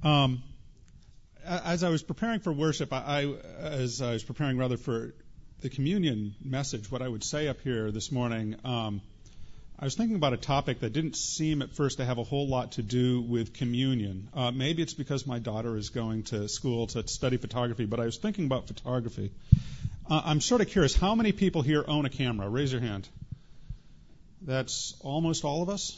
Um, as I was preparing for worship, as I was preparing rather for the communion message, what I would say up here this morning, I was thinking about a topic that didn't seem at first to have a whole lot to do with communion. Maybe it's because my daughter is going to school to study photography, but I was thinking about photography. I'm sort of curious, how many people here own a camera? Raise your hand. That's almost all of us.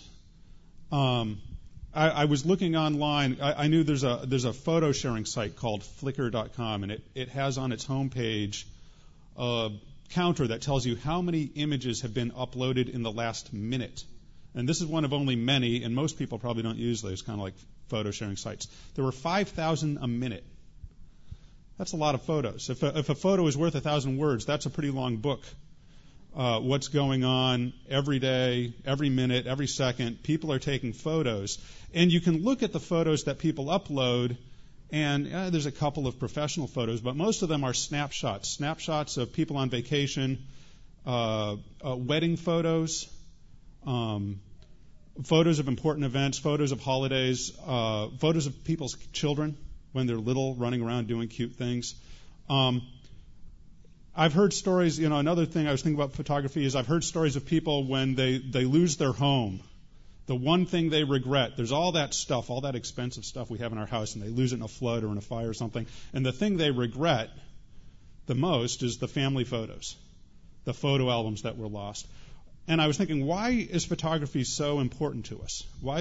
I was looking online. I knew there's a photo sharing site called Flickr.com, and it has on its homepage a counter that tells you how many images have been uploaded in the last minute. And this is one of only many, and most people probably don't use those kind of like photo sharing sites. There were 5,000 a minute. That's a lot of photos. If a photo is worth 1,000 words, that's a pretty long book. What's going on every day, every minute, every second. People are taking photos. And you can look at the photos that people upload, and there's a couple of professional photos, but most of them are snapshots of people on vacation, wedding photos, photos of important events, photos of holidays, photos of people's children when they're little, running around doing cute things. I've heard stories, another thing I was thinking about photography is I've heard stories of people when they lose their home. The one thing they regret, there's all that stuff, all that expensive stuff we have in our house, and they lose it in a flood or in a fire or something. And the thing they regret the most is the family photos, the photo albums that were lost. And I was thinking, why is photography so important to us? Why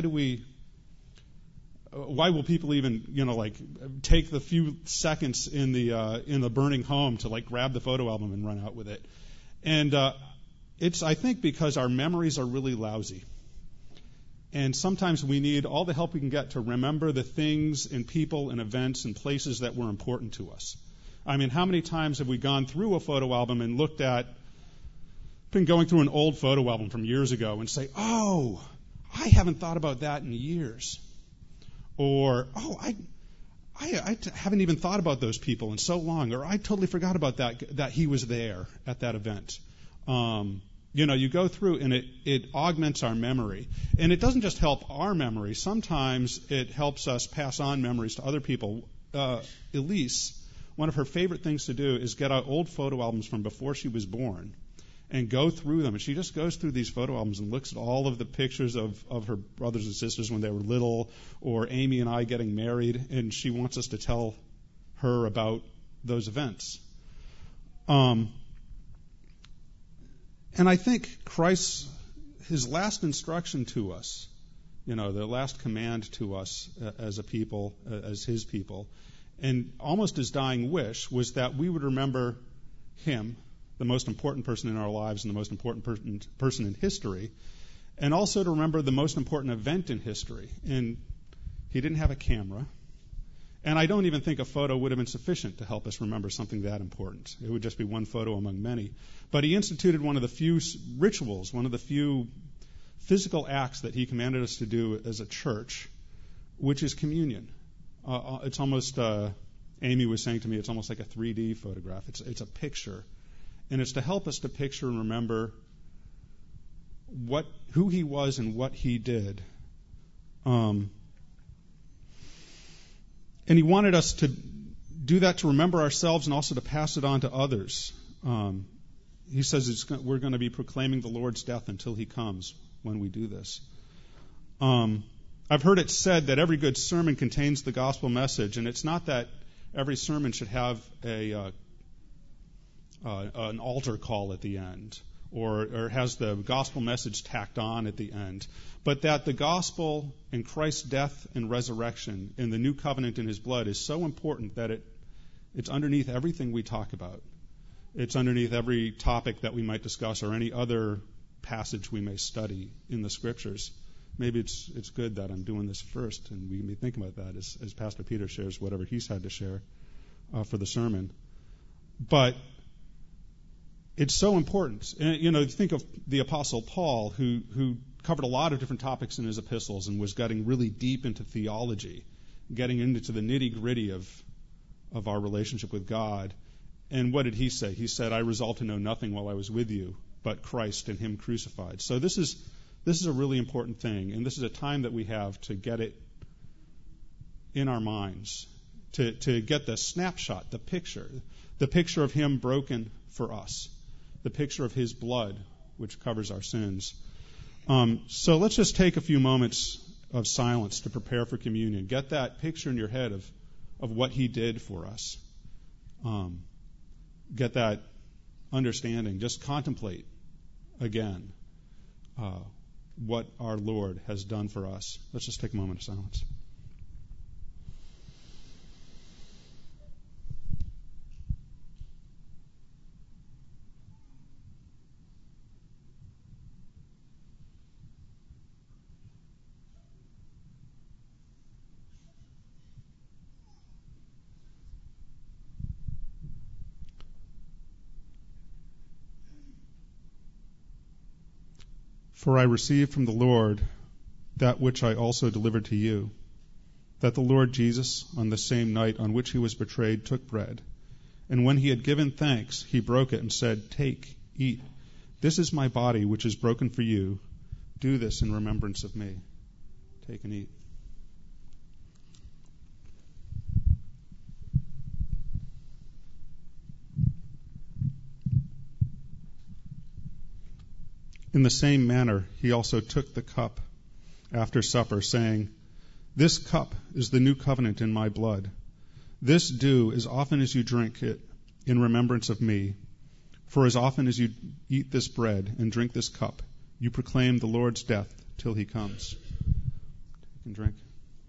will people even, take the few seconds in the burning home to grab the photo album and run out with it? And it's, I think, because our memories are really lousy. And sometimes we need all the help we can get to remember the things and people and events and places that were important to us. I mean, how many times have we gone through a photo album and been going through an old photo album from years ago and say, oh, I haven't thought about that in years. Or, oh, I haven't even thought about those people in so long. Or I totally forgot about that he was there at that event. You go through and it augments our memory. And it doesn't just help our memory. Sometimes it helps us pass on memories to other people. Elise, one of her favorite things to do is get out old photo albums from before she was born and go through them. And she just goes through these photo albums and looks at all of the pictures of her brothers and sisters when they were little, or Amy and I getting married, and she wants us to tell her about those events. And I think his last instruction to us, the last command to us as a people, as his people, and almost his dying wish was that we would remember him, the most important person in our lives and the most important person in history, and also to remember the most important event in history. And he didn't have a camera. And I don't even think a photo would have been sufficient to help us remember something that important. It would just be one photo among many. But he instituted one of the few rituals, one of the few physical acts that he commanded us to do as a church, which is communion. It's almost, Amy was saying to me, it's almost like a 3D photograph. It's a picture. And it's to help us to picture and remember who he was and what he did. And he wanted us to do that to remember ourselves and also to pass it on to others. He says we're going to be proclaiming the Lord's death until he comes when we do this. I've heard it said that every good sermon contains the gospel message, and it's not that every sermon should have an altar call at the end or has the gospel message tacked on at the end, but that the gospel and Christ's death and resurrection and the new covenant in his blood is so important that it's underneath everything we talk about. It's underneath every topic that we might discuss or any other passage we may study in the scriptures. Maybe it's good that I'm doing this first, and we can be thinking about that as Pastor Peter shares whatever he's had to share for the sermon. But it's so important. And, think of the Apostle Paul, who covered a lot of different topics in his epistles and was getting really deep into theology, getting into the nitty-gritty of our relationship with God. And what did he say? He said, I resolved to know nothing while I was with you but Christ and him crucified. So this is a really important thing, and this is a time that we have to get it in our minds to get the snapshot, the picture of him broken for us, the picture of his blood, which covers our sins. So let's just take a few moments of silence to prepare for communion. Get that picture in your head of what he did for us. Get that understanding. Just contemplate again what our Lord has done for us. Let's just take a moment of silence. For I received from the Lord that which I also delivered to you, that the Lord Jesus, on the same night on which he was betrayed, took bread. And when he had given thanks, he broke it and said, "Take, eat. This is my body, which is broken for you. Do this in remembrance of me." Take and eat. In the same manner, he also took the cup after supper, saying, "This cup is the new covenant in my blood. This do as often as you drink it in remembrance of me. For as often as you eat this bread and drink this cup, you proclaim the Lord's death till he comes." Take and drink.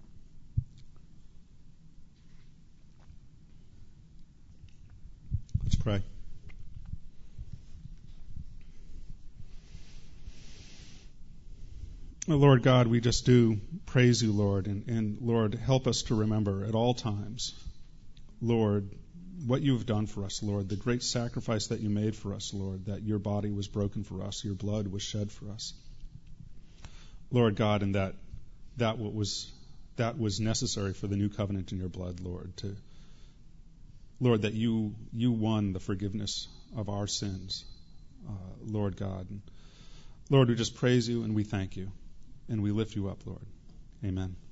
Let's pray. Oh, Lord God, we just do praise you, Lord, and Lord, help us to remember at all times, Lord, what you have done for us, Lord, the great sacrifice that you made for us, Lord, that your body was broken for us, your blood was shed for us. Lord God, and that was necessary for the new covenant in your blood, Lord, Lord, that you won the forgiveness of our sins, Lord God. And Lord, we just praise you and we thank you. And we lift you up, Lord. Amen.